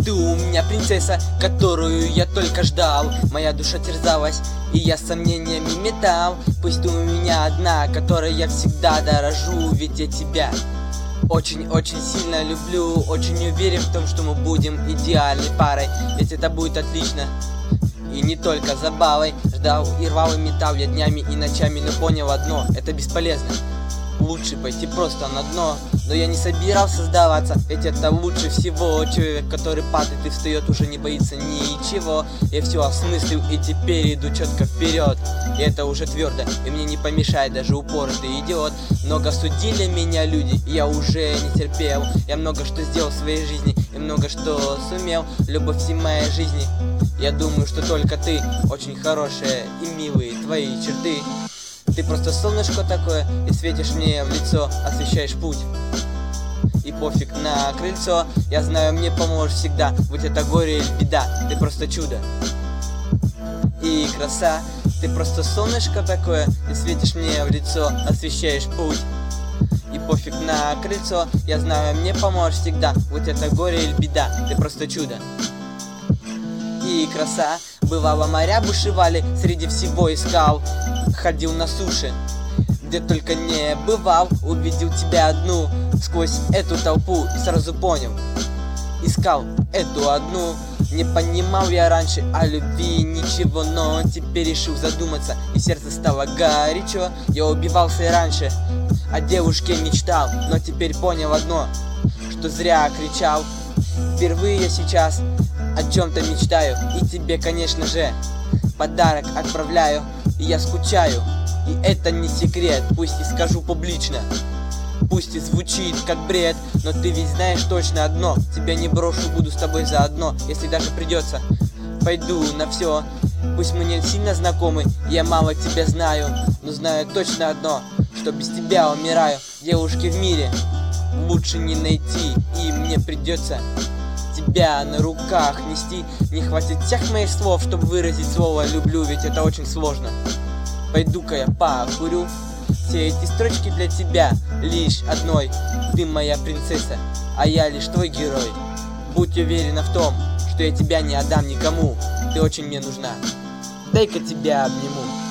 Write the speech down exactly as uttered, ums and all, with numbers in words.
Ты у меня принцесса, которую я только ждал. Моя душа терзалась, и я сомнениями метал. Пусть ты у меня одна, которой я всегда дорожу. Ведь я тебя очень-очень сильно люблю. Очень уверен в том, что мы будем идеальной парой. Ведь это будет отлично, и не только забавой. Ждал и рвал и метал я днями и ночами, но понял одно: это бесполезно. Лучше пойти просто на дно. Но я не собирался сдаваться, ведь это лучше всего. Человек, который падает и встает, уже не боится ничего. Я все осмыслил и теперь иду четко вперед. И это уже твердо, и мне не помешает даже упоротый идиот. Много судили меня люди, я уже не терпел. Я много что сделал в своей жизни и много что сумел. Любовь всей моей жизни, я думаю, что только ты. Очень хорошая и милые твои черты. Ты просто солнышко такое, и светишь мне в лицо, освещаешь путь. И пофиг на крыльцо, я знаю, мне поможешь всегда. Будь это горе или беда, ты просто чудо и краса. Ты просто солнышко такое, и светишь мне в лицо, освещаешь путь. И пофиг на крыльцо, я знаю, мне поможешь всегда. Будь это горе или беда, ты просто чудо и краса. Бывало, моря бушевали, среди всего искал. Ходил на суше, где только не бывал. Увидел тебя одну сквозь эту толпу и сразу понял: искал эту одну. Не понимал я раньше о любви ничего, но теперь решил задуматься, и сердце стало горячо. Я убивался и раньше, о девушке мечтал, но теперь понял одно: что зря кричал. Впервые я сейчас о чем-то мечтаю, и тебе, конечно же, подарок отправляю. И я скучаю, и это не секрет, пусть и скажу публично, пусть и звучит как бред, но ты ведь знаешь точно одно: тебя не брошу, буду с тобой заодно. Если даже придется, пойду на все. Пусть мы не сильно знакомы, я мало тебя знаю, но знаю точно одно: что без тебя умираю. Девушки в мире лучше не найти, и мне придется тебя на руках нести. Не хватит всех моих слов, чтобы выразить слово люблю, ведь это очень сложно. Пойду-ка я покурю. Все эти строчки для тебя лишь одной. Ты моя принцесса, а я лишь твой герой. Будь уверена в том, что я тебя не отдам никому. Ты очень мне нужна, дай-ка тебя обниму.